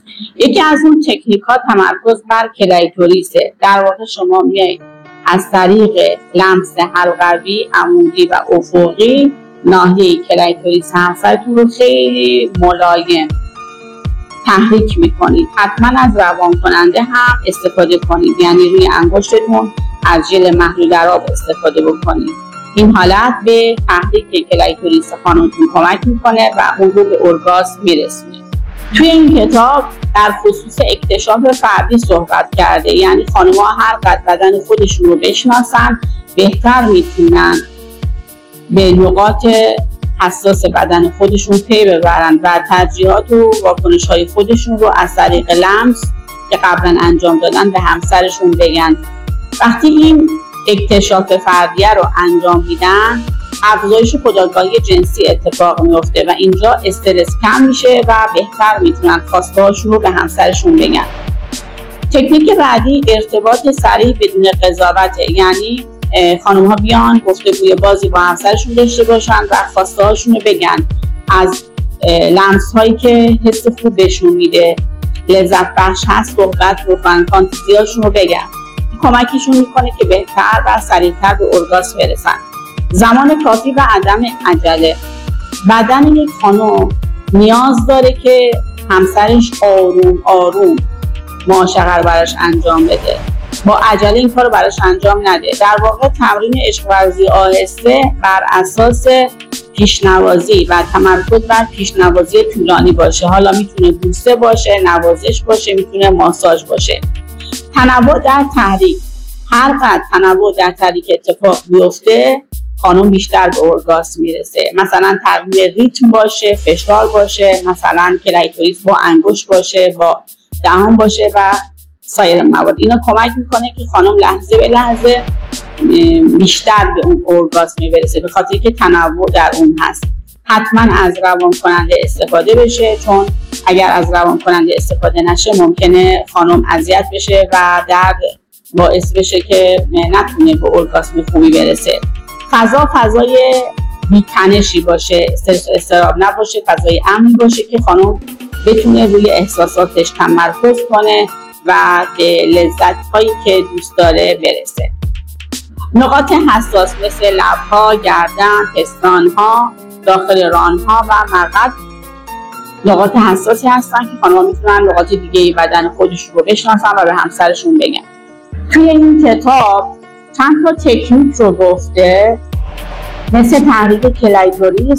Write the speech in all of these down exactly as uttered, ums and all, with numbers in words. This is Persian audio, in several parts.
یکی از اون تکنیک ها تمرکز بر کلیتوریسه. در واقع شما میایید از طریق لمس حلقوی، عمودی و افقی ناحیه کلیتوریس همسرتون رو خیلی ملایم تحریک میکنید. حتما از روان کننده هم استفاده کنید، یعنی روی انگشتتون از ژل محلول در آب استفاده بکنید. این حالت به تحریک کلیتوریس خانمتون کمک میکنه و اون رو به ارگاسم میرسونه. توی این کتاب در خصوص اکتشاف فردی صحبت کرده، یعنی خانم‌ها هر قدر بدن خودشون رو بشناسن بهتر میتونن به نقاط حساس بدن خودشون پی ببرن و ترجیحات و واکنش‌های خودشون رو از طریق لمس که قبلا انجام دادن به همسرشون بگن. وقتی این اکتشاف فردیه رو انجام میدن، افزایش خودآگاهی جنسی اتفاق میفته و اینجا استرس کم میشه و بهتر میتونن خواسته هاشون رو به همسرشون بگن. تکنیک بعدی ارتباط سریع بدون قضاوته، یعنی خانم ها بیان گفتگوی بازی با همسرشون داشته باشن و خواسته هاشون رو بگن، از لمس هایی که حس خوب بهشون میده، لذت بخش هست صحبت بکنن، فانتزی هاشون رو بگن. کمکشون میکنه که بهتر و سریعتر به ارگاسم برسن. زمان کافی و عدم عجله. بدن یک خانم نیاز داره که همسرش آروم آروم معاشقه رو براش انجام بده، با عجله این کار رو براش انجام نده. در واقع تمرین عشق ورزی آهسته بر اساس پیشنوازی و تمرکز بر پیشنوازی طولانی باشه. حالا میتونه بوسه باشه، نوازش باشه، میتونه ماساژ باشه. تنوع در تحریک. هر قدر تنوع در تحریک اتفاق بیفته خانم بیشتر به ارگاسم میرسه. مثلا تغییر ریتم باشه، فشار باشه، مثلا کلیتوریس با انگشت باشه، با دهان باشه و سایر مواد. اینا کمک میکنه که خانم لحظه به لحظه بیشتر به اون ارگاسم برسه، به خاطر که تنوع در اون هست. حتما از روان کننده استفاده بشه، چون اگر از روان کننده استفاده نشه ممکنه خانم اذیت بشه و درد باعث بشه که نتونه به ارگاسم خوبی برسه. فضا فضای بی‌تنشی باشه، استرس و اضطراب نباشه، فضای امنی باشه که خانم بتونه روی احساساتش تمرکز کنه و به لذت‌هایی که دوست داره برسه. نقاط حساس مثل لب‌ها، گردن، پستان‌ها، داخل ران‌ها و مقعد نقاط حساسی هستن که خانم‌ها میتونن نقاط دیگه بدن خودشون رو بشناسن و به همسرشون بگن. توی این کتاب چند تا تکنیک رو گفته، مثل تحریک کلیتوریس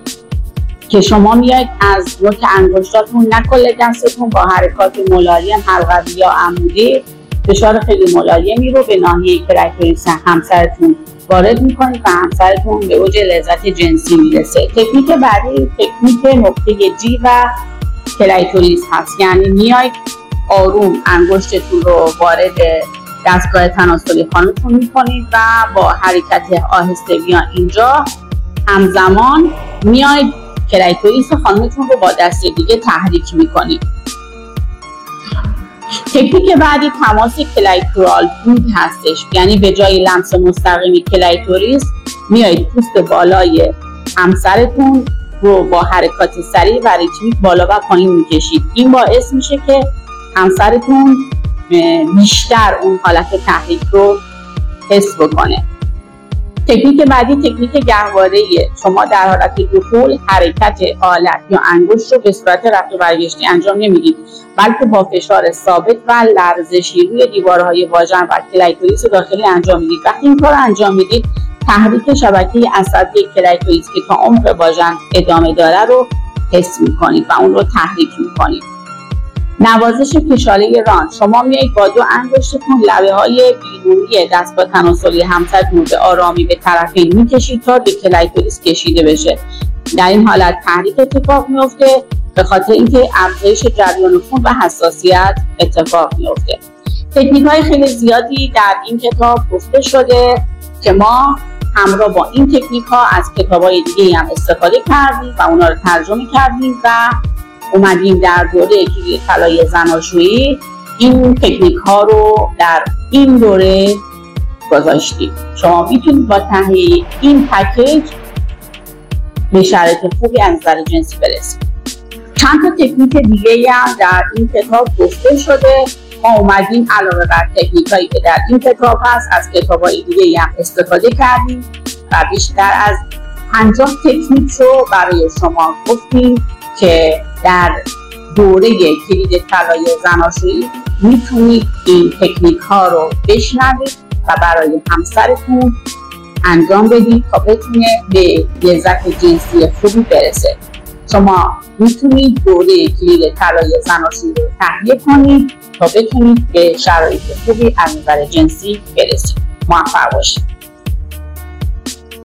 که شما میاید از نوک انگشتاتون نه کل دستتون با حرکات ملایم حلقوی یا عمودی فشار خیلی ملایمی رو به ناحیه کلیتوریس همسرتون وارد میکنید و همسرتون به اوج لذت جنسی میرسه. تکنیک بعدی تکنیک نقطه جی و کلیتوریس هست، یعنی میاید آروم انگشتتون رو وارد دستگاه تناسلی خانمتون میکنید و با حرکت آهسته بیان اینجا همزمان میاید کلیتوریس خانمتون رو با دست دیگه تحریک میکنید. تکنیک بعدی تماس کلیتورال بود هستش، یعنی به جای لمس مستقیم کلیتوریس میایید پوست بالای همسرتون رو با حرکات سریع و ریتمیک بالا و پایین میکشید. این باعث میشه که همسرتون بیشتر اون حالت تحریک رو حس بکنه. تکنیک بعدی تکنیک گهواره‌ایه. شما در حالت دخول حرکت آلت یا انگشت رو به صورت رفت و برگشتی انجام نمیدید، بلکه با فشار ثابت و لرزشی روی دیوارهای واژن و کلیتوریس داخلی انجام میدید. وقتی این کار رو انجام میدید تحریک شبکه عصبی کلیتوریس که تا عمق واژن ادامه داره رو حس میکنید و اون رو تحریک میکنید. نوازش کشاله ران. شما میایید با دو انگشتتون لبه های بیرونی دستگاه تناسلی همسرتون به آرامی به طرفین میکشید تا به کلیتوریس کشیده بشه. در این حالت تحریک اتفاق میفته به خاطر اینکه افزایش جریان خون و حساسیت اتفاق میفته. تکنیک های خیلی زیادی در این کتاب گفته شده که ما همراه با این تکنیک ها از کتاب های دیگه هم استفاده کردیم و اونا رو ترجمه کردیم و اومدیم در دوره کلید طلای زناشویی این تکنیک ها رو در این دوره گذاشتیم. شما میتونید با تهیه این پکیج به شرایط خوبی از نظر جنسی برسید. چند تا تکنیک دیگه هم در این کتاب گفته شده. ما اومدیم علاوه بر تکنیکایی که در این کتاب هست از کتابای دیگه هم استفاده کردیم و بیشتر از پنجاه تکنیک رو برای شما گفتیم که در دوره کلید طلای زناشویی میتونید این تکنیک ها رو بشنوید و برای همسرتون انجام بدید تا بتونه به لذت جنسی خوبی برسه. شما میتونید دوره کلید طلای زناشویی رو تهیه کنید تا بتونید به شرایط خوبی از نظر جنسی برسید. موفق باشید.